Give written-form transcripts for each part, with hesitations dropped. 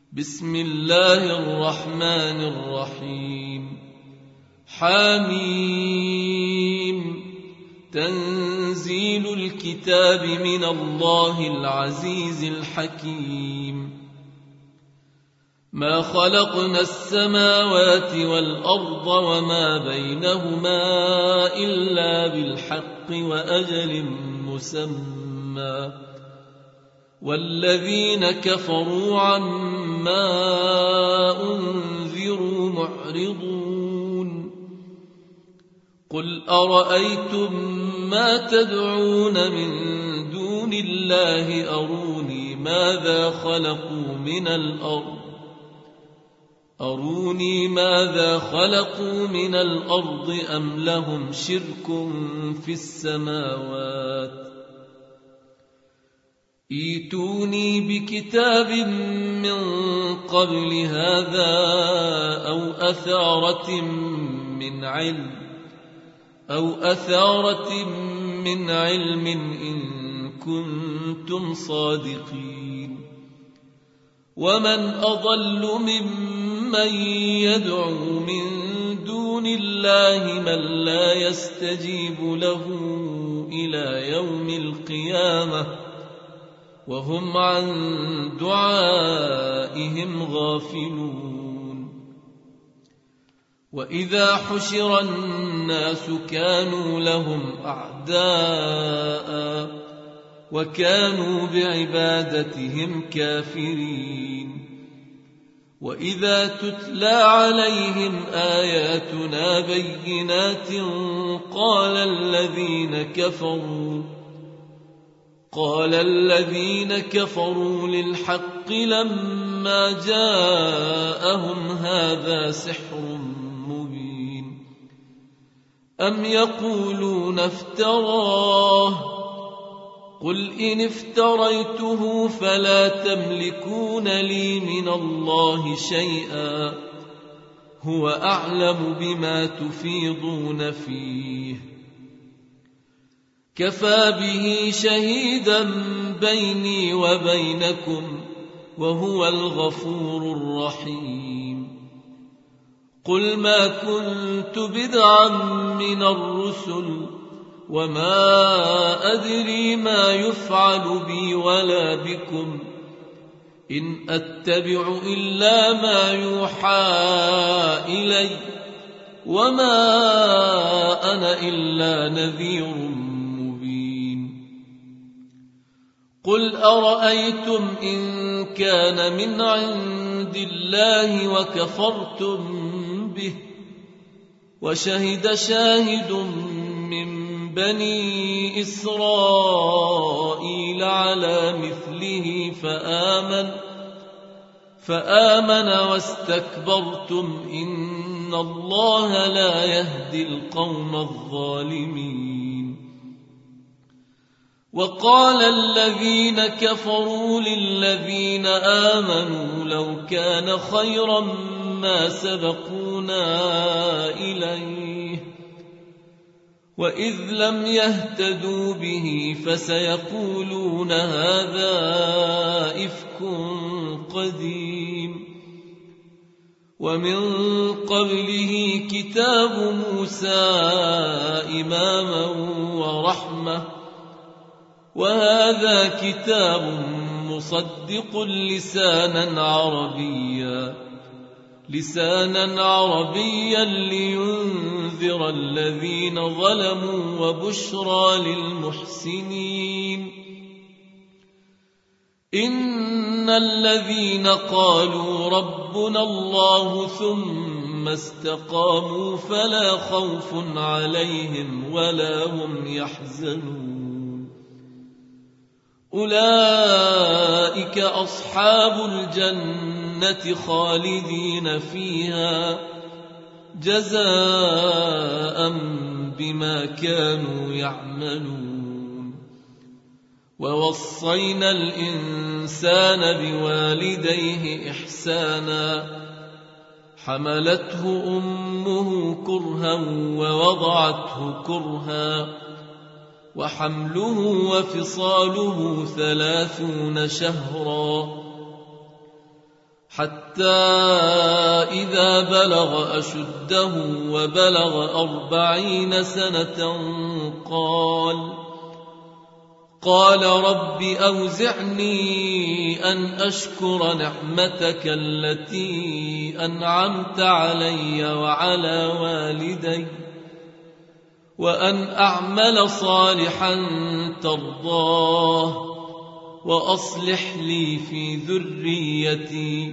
بسم الله الرحمن الرحيم. حميم. تنزيل الكتاب من الله العزيز الحكيم. ما خلقنا السماوات والأرض وما بينهما إلا بالحق وأجل مسمى، والذين كفروا عما أنذروا معرضون. قل أرأيتم ما تدعون من دون الله أروني ماذا خلقوا من الأرض أم لهم شرك في السماوات. ائتوني بكتاب من قبل هذا أو أثارة من علم إن كنتم صادقين. ومن أضل ممن يدعو من دون الله من لا يستجيب له إلى يوم القيامة وهم عن دعائهم غافلون. وإذا حشر الناس كانوا لهم أعداء وكانوا بعبادتهم كافرين. وإذا تتلى عليهم آياتنا بينات قال الذين كفروا للحق لما جاءهم هذا سحر مبين. أم يقولون افتراه قل إن افتريته فلا تملكون لي من الله شيئا هو أعلم بما تفيضون فيه. كفى به شهيدا بيني وبينكم وهو الغفور الرحيم. قل ما كنت بدعا من الرسل وما أدري ما يفعل بي ولا بكم إن أتبع إلا ما يوحى إلي وما أنا إلا نذير مبين. قل أرأيتم إن كان من عند الله وكفرتم به وشهد شاهد من بني إسرائيل على مثله فآمن واستكبرتم إن الله لا يهدي القوم الظالمين. وقال الذين كفروا للذين آمنوا لو كان خيرا ما سبقونا إليه وإذ لم يهتدوا به فسيقولون هذا إفك قديم. ومن قبله كتاب موسى إماما ورحمة وهذا كتاب مصدق لسانا عربيا لينذر الذين ظلموا وبشرى للمحسنين. إن الذين قالوا ربنا الله ثم استقاموا فلا خوف عليهم ولا هم يحزنون. أولئك أصحاب الجنة خالدين فيها جزاء بما كانوا يعملون. ووصينا الإنسان بوالديه إحسانا حملته أمه كرها ووضعته كرها وحمله وفصاله 30 شهرا حتى إذا بلغ أشده وبلغ 40 سنة قال رب أوزعني أن أشكر نعمتك التي أنعمت علي وعلى والدي وأن أعمل صالحا ترضاه وأصلح لي في ذريتي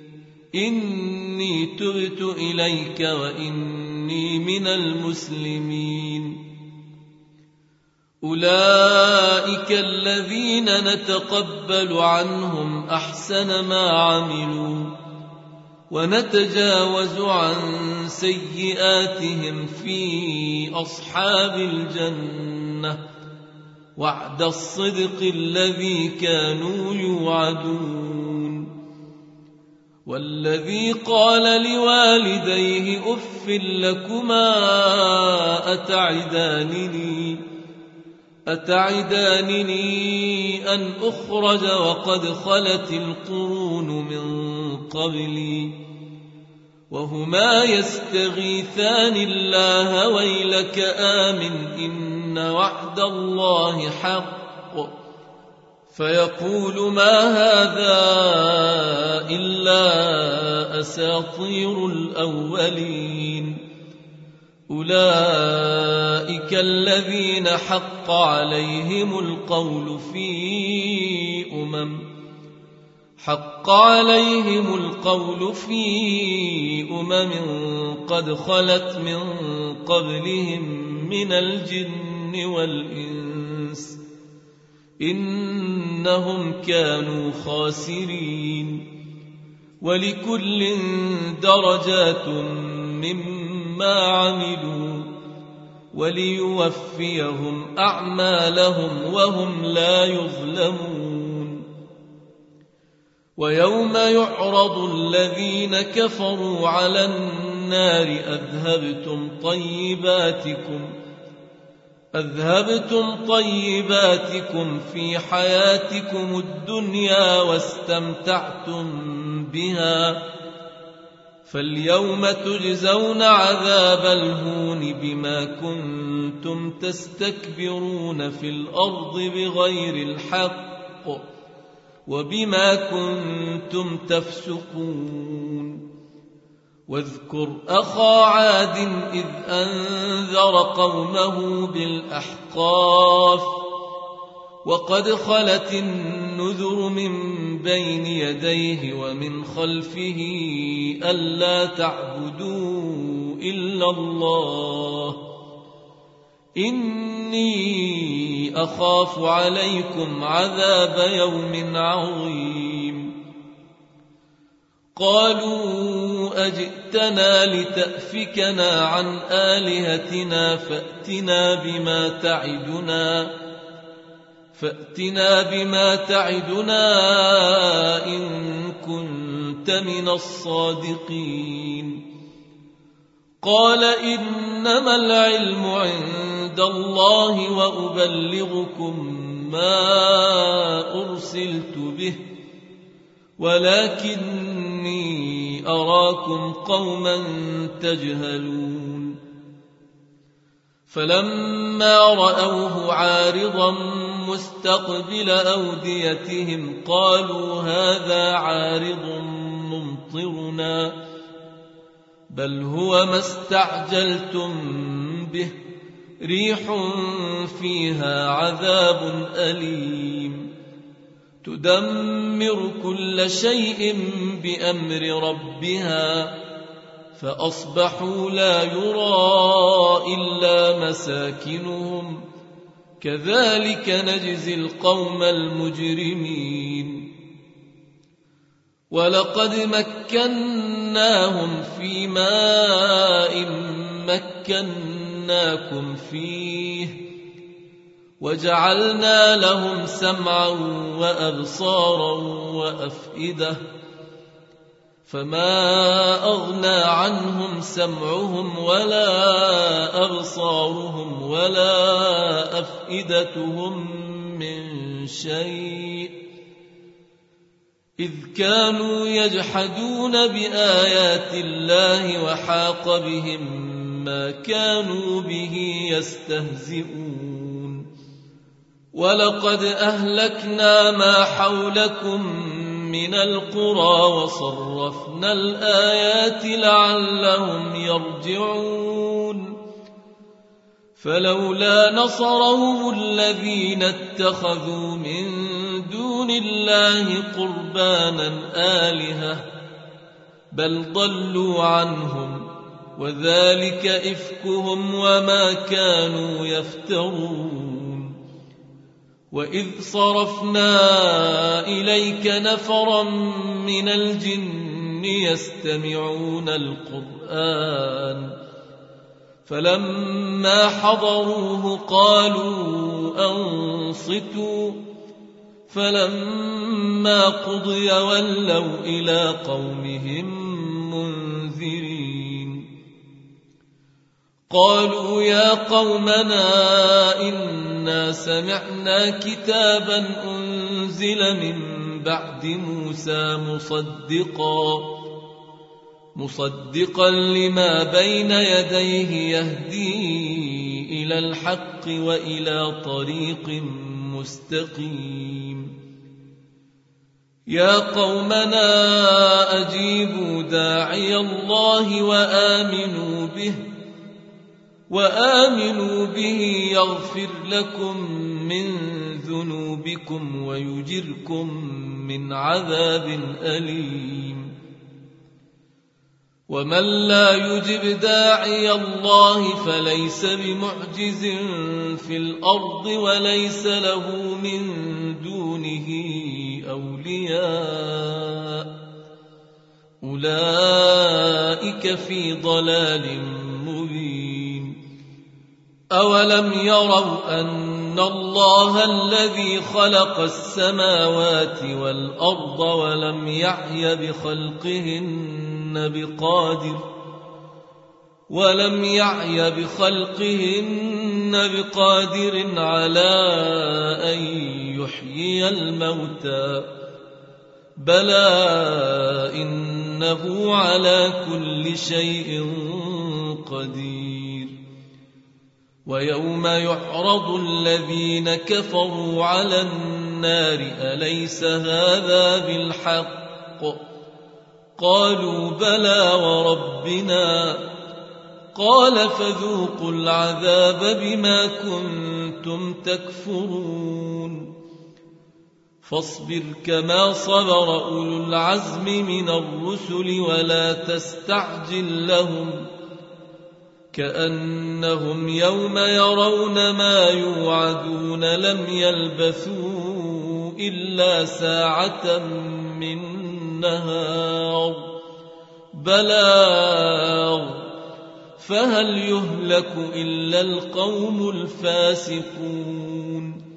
إني تبت إليك وإني من المسلمين. أولئك الذين نتقبل عنهم أحسن ما عملوا ونتجاوز عن سيئاتهم في أصحاب الجنة وعد الصدق الذي كانوا يوعدون. والذي قال لوالديه أف لكما أتعدانني أن أخرج وقد خلت القرون من قبلي وهما يستغيثان الله ويلك آمن إن وعد الله حق فيقول ما هذا إلا أساطير الأولين. أولئك الذين حق عليهم القول في قد خلت من قبلهم من الجن والإنس إنهم كانوا خاسرين. ولكل درجات مما عملوا وليوفيهم أعمالهم وهم لا يظلمون. ويوم يعرض الذين كفروا على النار أذهبتم طيباتكم في حياتكم الدنيا واستمتعتم بها فاليوم تجزون عذاب الهون بما كنتم تستكبرون في الأرض بغير الحق وبما كنتم تفسقون. واذكر أخا عاد إذ أنذر قومه بالأحقاف وقد خلت النذر من بين يديه ومن خلفه ألا تعبدوا إلا الله إني أخاف عليكم عذاب يوم عظيم. قالوا أجئتنا لتأفكنا عن آلهتنا فأتنا بما تعدنا إن كنت من الصادقين. قال إنما العلم عند الله وأبلغكم ما أرسلت به ولكني أراكم قوما تجهلون. فلما رأوه عارضا مستقبل أوديتهم قالوا هذا عارض ممطرنا بل هو ما استعجلتم به ريح فيها عذاب أليم تدمر كل شيء بأمر ربها فأصبحوا لا يرى إلا مساكنهم كذلك نجزي القوم المجرمين. ولقد مكناهم في ماء مكناكم فيه وجعلنا لهم سمعا وأبصارا وأفئدة فما أغنى عنهم سمعهم ولا أبصارهم ولا أفئدتهم من شيء إذ كانوا يجحدون بآيات الله وحاق بهم ما كانوا به يستهزئون ولقد أهلكنا ما حولكم من القرى وصرفنا الآيات لعلهم يرجعون فلولا نصرهم الذين اتخذوا من دون الله قربانا آلهة بل ضلوا عنهم وذلك إفكهم وما كانوا يفترون وإذ صرفنا إليك نفرا من الجن يستمعون القرآن فلما حضروه قالوا أنصتوا فلما قضي ولوا إلى قومهم منذرين قالوا يا قومنا إنا سمعنا كتابا أنزل من بعد موسى مصدقا لما بين يديه يهدي إلى الحق وإلى طريق مستقيم يا قومنا أجيبوا داعي الله وآمنوا به يغفر لكم من ذنوبكم ويجركم من عذاب أليم ومن لا يجب داعي الله فليس بمعجز في الأرض وليس له من دونه أولياء أولئك في ضلال مبين أولم يروا أن الله الذي خلق السماوات والأرض ولم يعي بخلقهن بقادر على أن يحيي الموتى بلى إنه على كل شيء قدير ويوم يعرض الذين كفروا على النار أليس هذا بالحق قالوا بلى وربنا قال فذوقوا العذاب بما كنتم تكفرون فاصبر كما صبر أولو العزم من الرسل ولا تستعجل لهم كأنهم يوم يرون ما يوعدون لم يلبثوا إلا ساعة من نهار بلاغ فهل يهلك إلا القوم الفاسقون